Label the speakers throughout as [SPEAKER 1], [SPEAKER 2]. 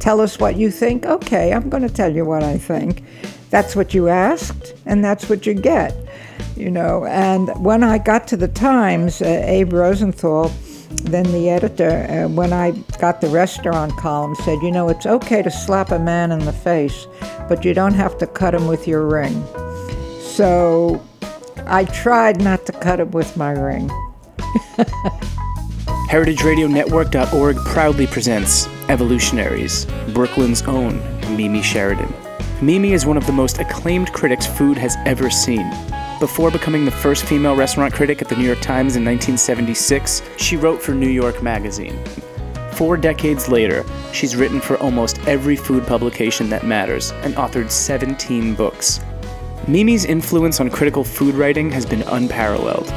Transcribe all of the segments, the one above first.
[SPEAKER 1] tell us what you think. Okay, I'm going to tell you what I think. That's what you asked, and that's what you get, you know. And when I got to the Times, Abe Rosenthal, then the editor, when I got the restaurant column, said, you know, it's okay to slap a man in the face, but you don't have to cut him with your ring. So I tried not to cut him with my ring.
[SPEAKER 2] HeritageRadioNetwork.org proudly presents Evolutionaries, Brooklyn's own Mimi Sheridan. Mimi is one of the most acclaimed critics food has ever seen. Before becoming the first female restaurant critic at the New York Times in 1976, she wrote for New York Magazine. 4 decades later, she's written for almost every food publication that matters and authored 17 books. Mimi's influence on critical food writing has been unparalleled.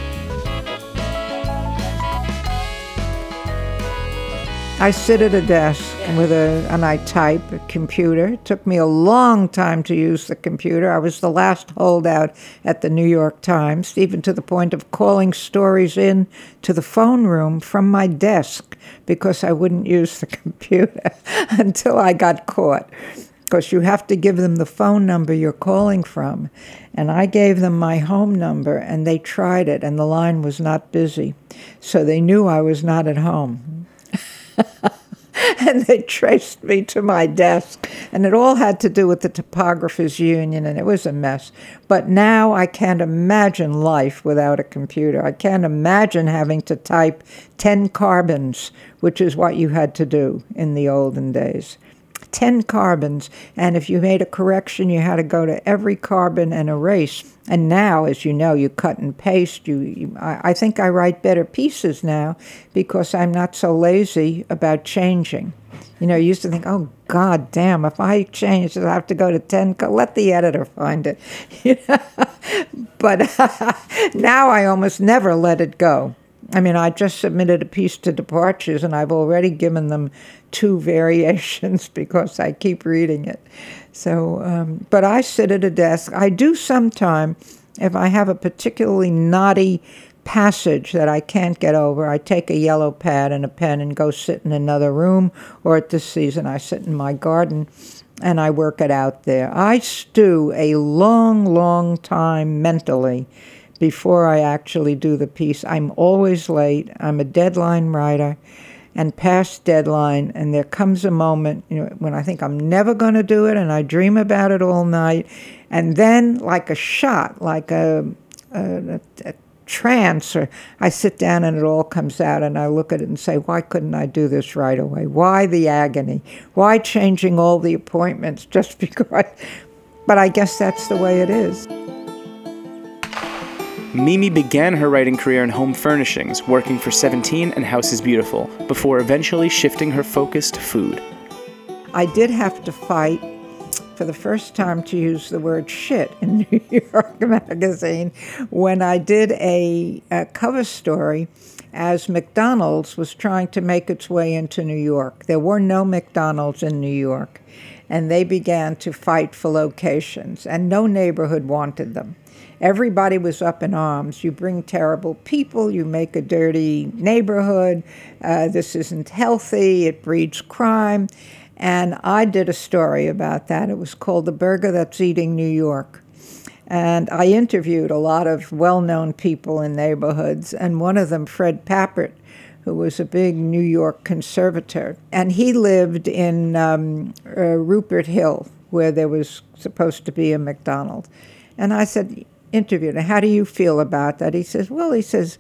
[SPEAKER 1] I sit at a desk and I type a computer. It took me a long time to use the computer. I was the last holdout at the New York Times, even to the point of calling stories in to the phone room from my desk because I wouldn't use the computer until I got caught. Because you have to give them the phone number you're calling from. And I gave them my home number, and they tried it, and the line was not busy. So they knew I was not at home. And they traced me to my desk. And it all had to do with the Typographers Union, and it was a mess. But now I can't imagine life without a computer. I can't imagine having to type 10 carbons, which is what you had to do in the olden days. 10 carbons, and if you made a correction, you had to go to every carbon and erase. And now, as you know, you cut and paste. I think I write better pieces now because I'm not so lazy about changing. You know, I used to think, oh, God damn, if I change it, I have to go to 10. Let the editor find it. But now I almost never let it go. I mean, I just submitted a piece to Departures, and I've already given them 2 variations because I keep reading it. So, but I sit at a desk. I do sometime, if I have a particularly knotty passage that I can't get over, I take a yellow pad and a pen and go sit in another room, or at this season I sit in my garden and I work it out there. I stew a long, long time mentally before I actually do the piece. I'm always late. I'm a deadline writer and past deadline, and there comes a moment, you know, when I think I'm never going to do it, and I dream about it all night, and then like a shot, like a trance, or I sit down and it all comes out, and I look at it and say, why couldn't I do this right away? Why the agony? Why changing all the appointments just because? But I guess that's the way it is.
[SPEAKER 2] Mimi began her writing career in home furnishings, working for 17 and House is Beautiful, before eventually shifting her focus to food.
[SPEAKER 1] I did have to fight for the first time to use the word shit in New York Magazine when I did a cover story as McDonald's was trying to make its way into New York. There were no McDonald's in New York, and they began to fight for locations, and no neighborhood wanted them. Everybody was up in arms. You bring terrible people, you make a dirty neighborhood, this isn't healthy, it breeds crime. And I did a story about that. It was called The Burger That's Eating New York. And I interviewed a lot of well-known people in neighborhoods, and one of them, Fred Papert, who was a big New York conservator. And he lived in Rupert Hill, where there was supposed to be a McDonald's. And I said, interviewed him, how do you feel about that? He says, well, he says,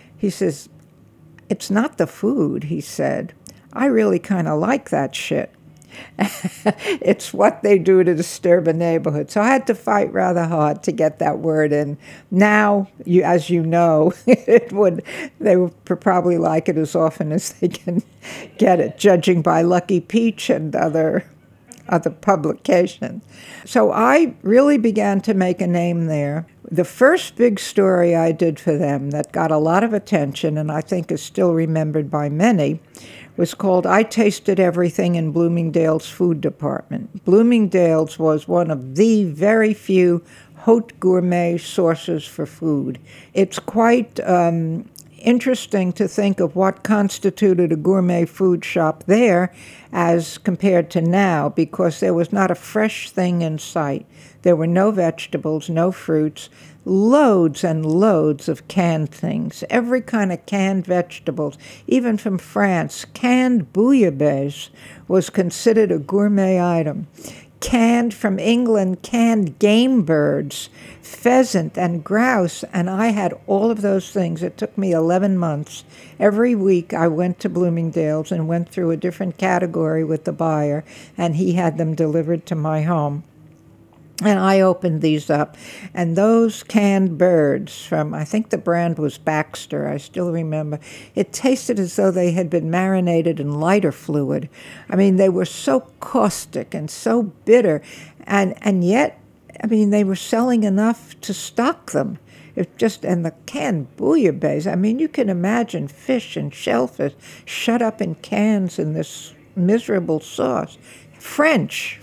[SPEAKER 1] it's not the food, he said. I really kind of like that shit. It's what they do to disturb a neighborhood. So I had to fight rather hard to get that word in. Now, as you know, they would probably like it as often as they can get it, judging by Lucky Peach and other publications. So I really began to make a name there. The first big story I did for them that got a lot of attention, and I think is still remembered by many, was called I Tasted Everything in Bloomingdale's Food Department. Bloomingdale's was one of the very few haute gourmet sources for food. It's quite interesting to think of what constituted a gourmet food shop there as compared to now, because there was not a fresh thing in sight. There were no vegetables, no fruits, loads and loads of canned things, every kind of canned vegetables, even from France. Canned bouillabaisse was considered a gourmet item. Canned from England, canned game birds, pheasant and grouse, and I had all of those things. It took me 11 months. Every week I went to Bloomingdale's and went through a different category with the buyer, and he had them delivered to my home. And I opened these up, and those canned birds from, I think the brand was Baxter, I still remember, it tasted as though they had been marinated in lighter fluid. I mean, they were so caustic and so bitter, and yet, I mean, they were selling enough to stock them. And the canned bouillabaisse, I mean, you can imagine fish and shellfish shut up in cans in this miserable sauce. French.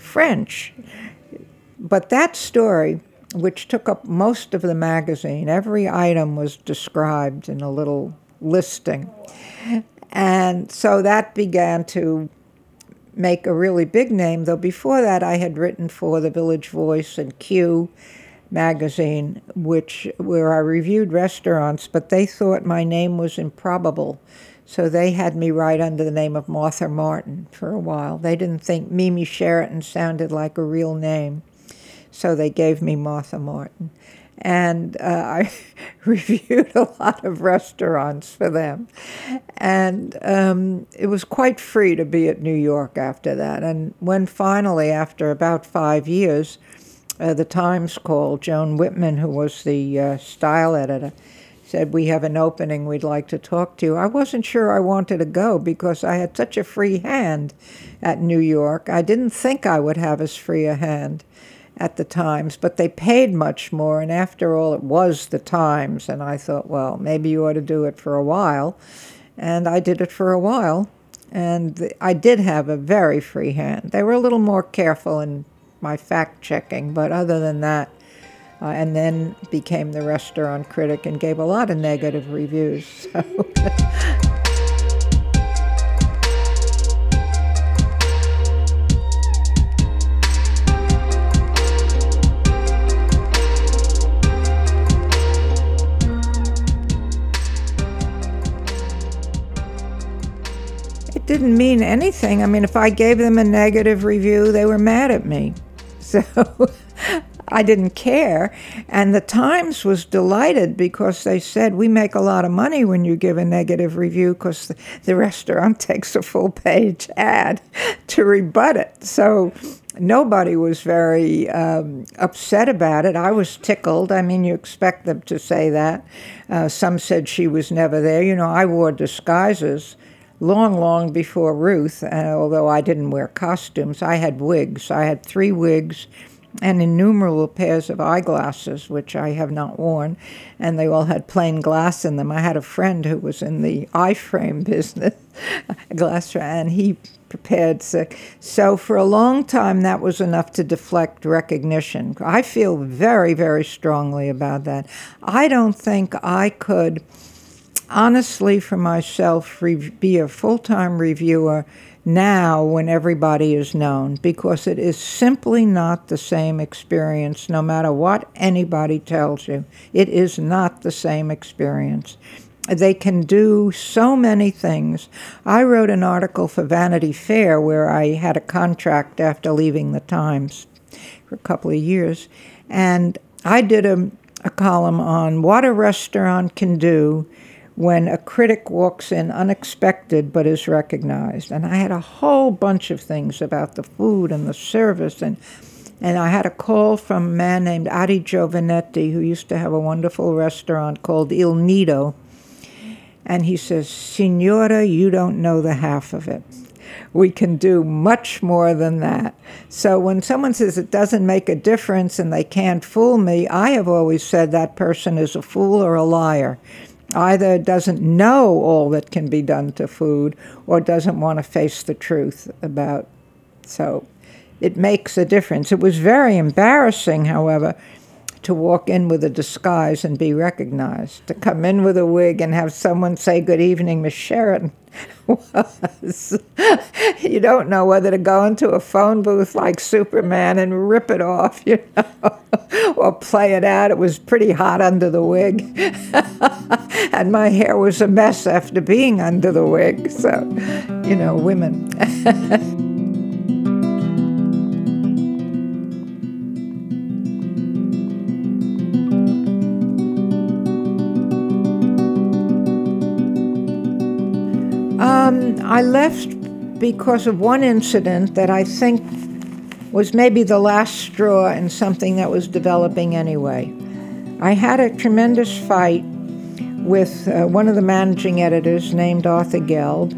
[SPEAKER 1] But that story, which took up most of the magazine, every item was described in a little listing. And so that began to make a really big name, though before that I had written for the Village Voice and Q magazine, where I reviewed restaurants, but they thought my name was improbable. So they had me write under the name of Martha Martin for a while. They didn't think Mimi Sheraton sounded like a real name. So they gave me Martha Martin. And I reviewed a lot of restaurants for them. And it was quite free to be at New York after that. And when finally, after about 5 years, the Times called, Joan Whitman, who was the style editor, said, "We have an opening, we'd like to talk to you." I wasn't sure I wanted to go because I had such a free hand at New York. I didn't think I would have as free a hand at the Times, but they paid much more, and after all, it was the Times, and I thought, well, maybe you ought to do it for a while, and I did it for a while, and I did have a very free hand. They were a little more careful in my fact-checking, but other than that, and then became the restaurant critic and gave a lot of negative reviews. So. It didn't mean anything. I mean, if I gave them a negative review, they were mad at me. So I didn't care. And the Times was delighted because they said, we make a lot of money when you give a negative review because the restaurant takes a full-page ad to rebut it. So nobody was very upset about it. I was tickled. I mean, you expect them to say that. Some said she was never there. You know, I wore disguises long before Ruth, although I didn't wear costumes. I had wigs. I had 3 wigs and innumerable pairs of eyeglasses, which I have not worn, and they all had plain glass in them. I had a friend who was in the eye frame business, and he prepared sick. So for a long time, that was enough to deflect recognition. I feel very, very strongly about that. I don't think I could honestly, for myself, be a full-time reviewer now when everybody is known, because it is simply not the same experience, no matter what anybody tells you. It is not the same experience. They can do so many things. I wrote an article for Vanity Fair where I had a contract after leaving the Times for a couple of years, and I did a column on what a restaurant can do when a critic walks in unexpected but is recognized. And I had a whole bunch of things about the food and the service. And I had a call from a man named Adi Giovanetti, who used to have a wonderful restaurant called Il Nido. And he says, "Signora, you don't know the half of it. We can do much more than that." So when someone says it doesn't make a difference and they can't fool me, I have always said that person is a fool or a liar. Either doesn't know all that can be done to food or doesn't want to face the truth about. So it makes a difference. It was very embarrassing, however, to walk in with a disguise and be recognized. To come in with a wig and have someone say, "Good evening, Miss Sheridan," was, you don't know whether to go into a phone booth like Superman and rip it off, or play it out. It was pretty hot under the wig. And my hair was a mess after being under the wig. So, women. I left because of one incident that I think was maybe the last straw in something that was developing anyway. I had a tremendous fight with one of the managing editors named Arthur Gelb,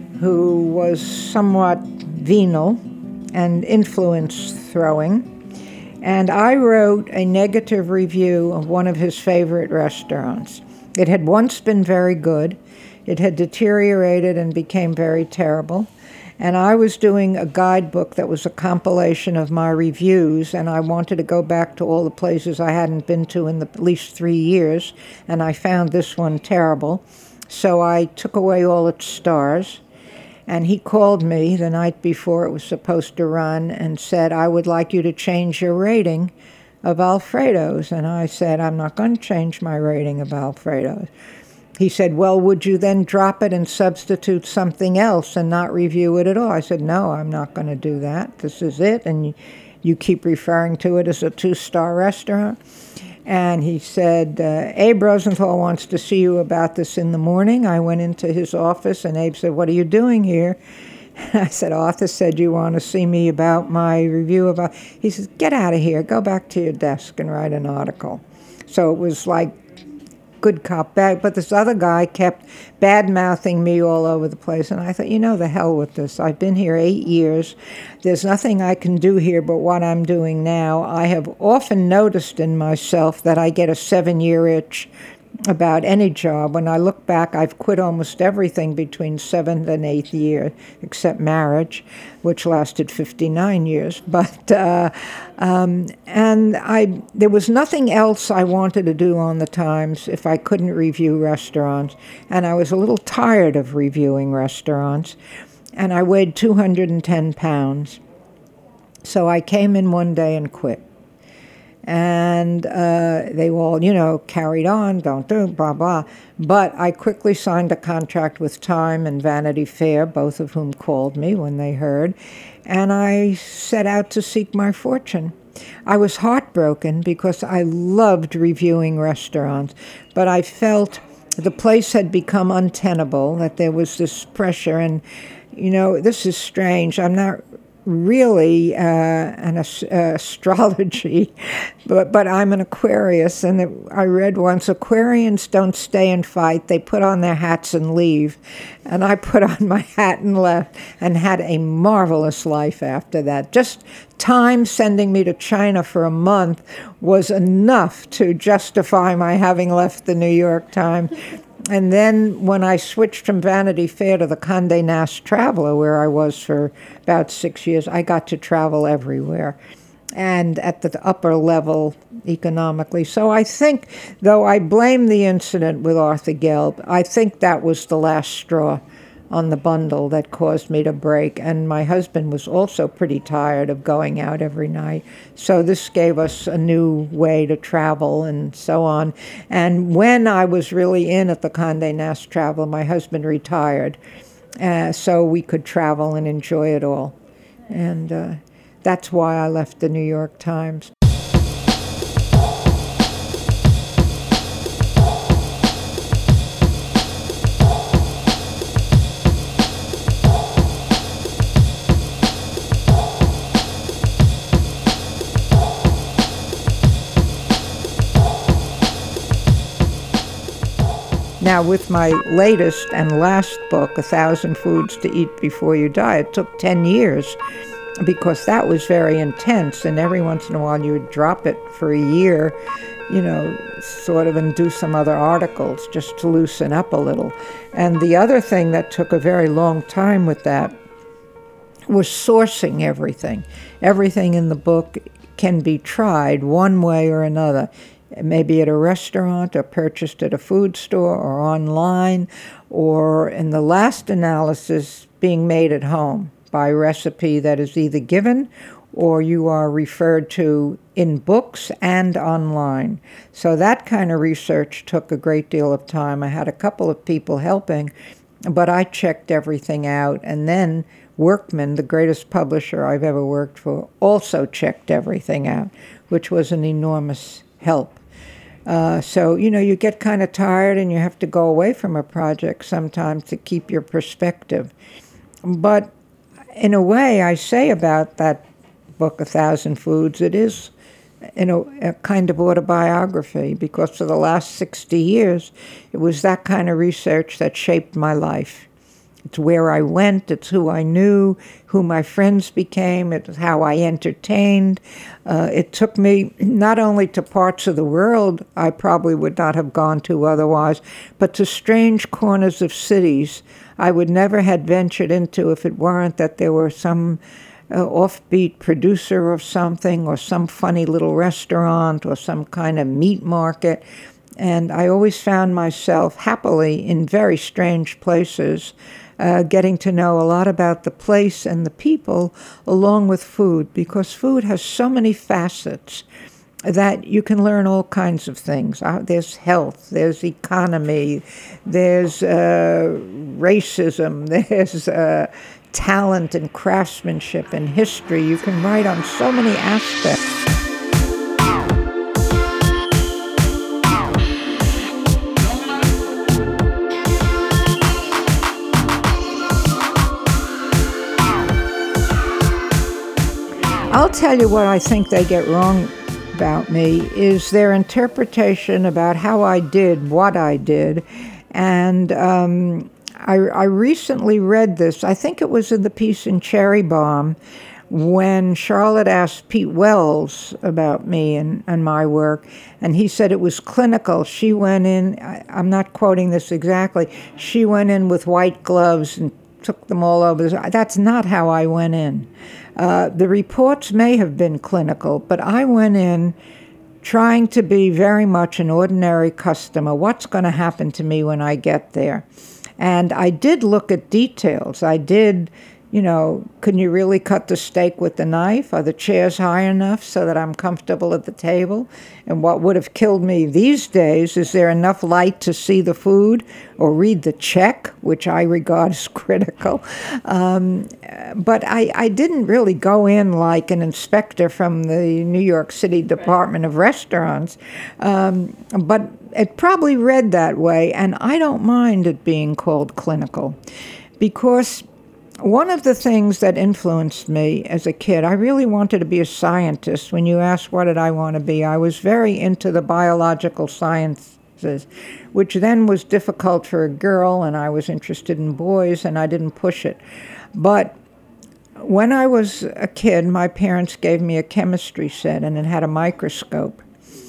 [SPEAKER 1] who was somewhat venal and influence-throwing. And I wrote a negative review of one of his favorite restaurants. It had once been very good. It had deteriorated and became very terrible. And I was doing a guidebook that was a compilation of my reviews, and I wanted to go back to all the places I hadn't been to in at least 3 years, and I found this one terrible. So I took away all its stars, and he called me the night before it was supposed to run and said, "I would like you to change your rating of Alfredo's." And I said, "I'm not going to change my rating of Alfredo's." He said, "Well, would you then drop it and substitute something else and not review it at all?" I said, "No, I'm not going to do that. This is it, and you keep referring to it as a 2-star restaurant." And he said, "Abe Rosenthal wants to see you about this in the morning." I went into his office, and Abe said, "What are you doing here?" I said, "Arthur said you want to see me about my review of..." He says, "Get out of here. Go back to your desk and write an article." So it was like good cop, bad, but this other guy kept bad-mouthing me all over the place, and I thought, the hell with this. I've been here 8 years. There's nothing I can do here but what I'm doing now. I have often noticed in myself that I get a 7-year itch about any job. When I look back, I've quit almost everything between 7th and 8th year, except marriage, which lasted 59 years. But there was nothing else I wanted to do on the Times if I couldn't review restaurants, and I was a little tired of reviewing restaurants, and I weighed 210 pounds. So I came in one day and quit. And they all, carried on, don't do, blah, blah. But I quickly signed a contract with Time and Vanity Fair, both of whom called me when they heard, and I set out to seek my fortune. I was heartbroken because I loved reviewing restaurants, but I felt the place had become untenable, that there was this pressure, and, this is strange. I'm not really an astrology, but I'm an Aquarius, and I read once, Aquarians don't stay and fight, they put on their hats and leave. And I put on my hat and left, and had a marvelous life after that. Just Time sending me to China for a month was enough to justify my having left the New York Times. And then when I switched from Vanity Fair to the Condé Nast Traveler, where I was for about 6 years, I got to travel everywhere and at the upper level economically. So I think, though I blame the incident with Arthur Gelb, I think that was the last straw on the bundle that caused me to break. And my husband was also pretty tired of going out every night. So this gave us a new way to travel and so on. And when I was really in at the Condé Nast Traveler, my husband retired, so we could travel and enjoy it all. And that's why I left the New York Times. Now, with my latest and last book, 1,000 Foods to Eat Before You Die, it took 10 years because that was very intense, and every once in a while you would drop it for a year, sort of, and do some other articles just to loosen up a little. And the other thing that took a very long time with that was sourcing everything. Everything in the book can be tried one way or another, maybe at a restaurant or purchased at a food store or online, or in the last analysis, being made at home by recipe that is either given or you are referred to in books and online. So that kind of research took a great deal of time. I had a couple of people helping, but I checked everything out. And then Workman, the greatest publisher I've ever worked for, also checked everything out, which was an enormous help. So, you get kind of tired and you have to go away from a project sometimes to keep your perspective. But in a way, I say about that book, 1,000 Foods, it is a kind of autobiography, because for the last 60 years, it was that kind of research that shaped my life. It's where I went, it's who I knew, who my friends became, it's how I entertained. It took me not only to parts of the world I probably would not have gone to otherwise, but to strange corners of cities I would never have ventured into if it weren't that there were some offbeat producer of something, or some funny little restaurant, or some kind of meat market. And I always found myself happily in very strange places, getting to know a lot about the place and the people along with food, because food has so many facets that you can learn all kinds of things. There's health, there's economy, there's racism, there's talent and craftsmanship and history. You can write on so many aspects. I'll tell you what I think they get wrong about me is their interpretation about how I did what I did. And I recently read this. I think it was in the piece in Cherry Bomb when Charlotte asked Pete Wells about me and my work, and he said it was clinical. She went in, I'm not quoting this exactly, she went in with white gloves and took them all over. That's not how I went in. The reports may have been clinical, but I went in trying to be very much an ordinary customer. What's going to happen to me when I get there? And I did look at details. I did, can you really cut the steak with the knife? Are the chairs high enough so that I'm comfortable at the table? And what would have killed me these days, is there enough light to see the food or read the check, which I regard as critical? But I didn't really go in like an inspector from the New York City Department of Restaurants. But it probably read that way, and I don't mind it being called clinical, because one of the things that influenced me as a kid, I really wanted to be a scientist. When you ask what did I want to be, I was very into the biological sciences, which then was difficult for a girl, and I was interested in boys, and I didn't push it. But when I was a kid, my parents gave me a chemistry set, and it had a microscope.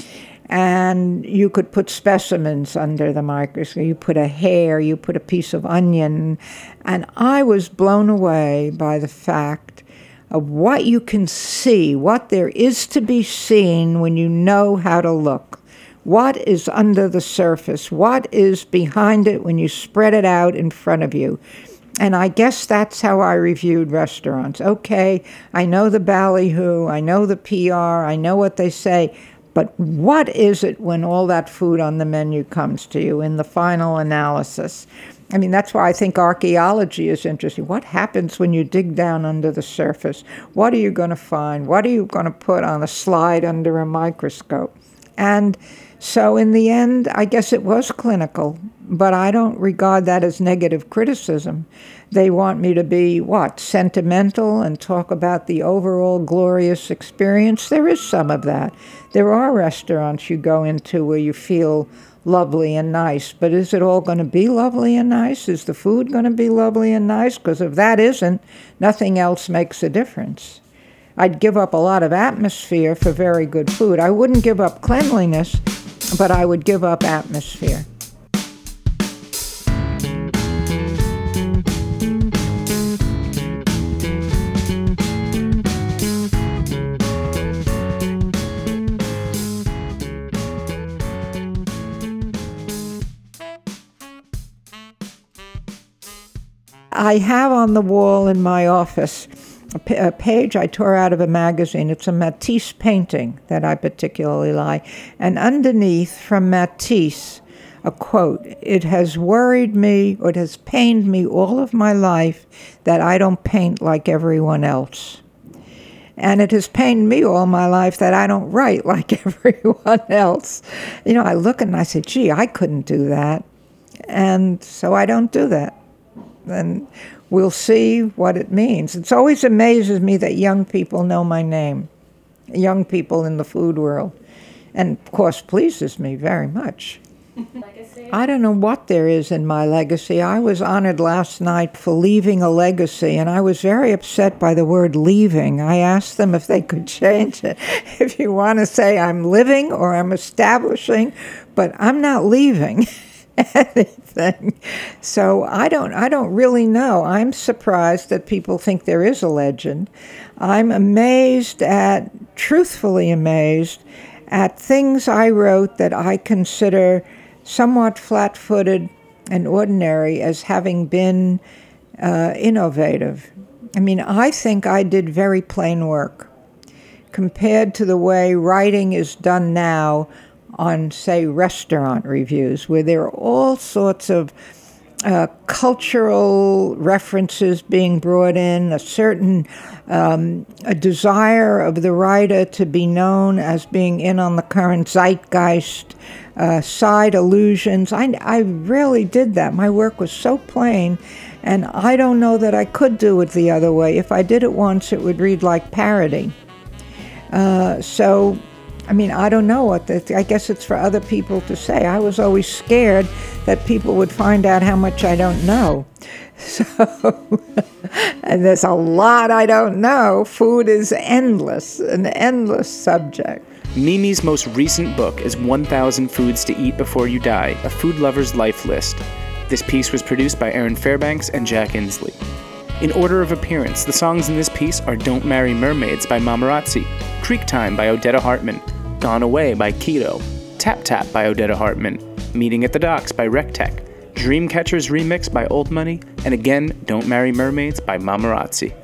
[SPEAKER 1] And you could put specimens under the microscope. You put a hair, you put a piece of onion. And I was blown away by the fact of what you can see, what there is to be seen when you know how to look. What is under the surface? What is behind it when you spread it out in front of you? And I guess that's how I reviewed restaurants. Okay, I know the ballyhoo, I know the PR, I know what they say, but what is it when all that food on the menu comes to you in the final analysis? I mean, that's why I think archaeology is interesting. What happens when you dig down under the surface? What are you going to find? What are you going to put on a slide under a microscope? And so in the end, I guess it was clinical, but I don't regard that as negative criticism. They want me to be, sentimental and talk about the overall glorious experience? There is some of that. There are restaurants you go into where you feel lovely and nice, but is it all going to be lovely and nice? Is the food going to be lovely and nice? Because if that isn't, nothing else makes a difference. I'd give up a lot of atmosphere for very good food. I wouldn't give up cleanliness, but I would give up atmosphere. I have on the wall in my office a page I tore out of a magazine. It's a Matisse painting that I particularly like. And underneath, from Matisse, a quote: "It has worried me, or it has pained me all of my life that I don't paint like everyone else. And it has pained me all my life that I don't write like everyone else." You know, I look and I say, gee, I couldn't do that. And so I don't do that. And we'll see what it means. It always amazes me that young people know my name, young people in the food world. And, of course, pleases me very much. Legacy? I don't know what there is in my legacy. I was honored last night for leaving a legacy, and I was very upset by the word leaving. I asked them if they could change it. If you want to say I'm living or I'm establishing, but I'm not leaving anything. So I don't really know. I'm surprised that people think there is a legend. I'm truthfully amazed at things I wrote that I consider somewhat flat-footed and ordinary as having been innovative. I mean, I think I did very plain work compared to the way writing is done now on, say, restaurant reviews, where there are all sorts of cultural references being brought in, a certain a desire of the writer to be known as being in on the current zeitgeist, side allusions. I rarely did that. My work was so plain, and I don't know that I could do it the other way. If I did it once, it would read like parody. So, I mean, I don't know I guess it's for other people to say. I was always scared that people would find out how much I don't know. So, and there's a lot I don't know. Food is endless, an endless subject.
[SPEAKER 2] Mimi's most recent book is 1,000 Foods to Eat Before You Die, a food lover's life list. This piece was produced by Aaron Fairbanks and Jack Inslee. In order of appearance, the songs in this piece are Don't Marry Mermaids by Mamarazzi, Creek Time by Odetta Hartman, Gone Away by Keto, Tap Tap by Odetta Hartman, Meeting at the Docks by Rectech, Dreamcatchers Remix by Old Money, and again, Don't Marry Mermaids by Mamarazzi.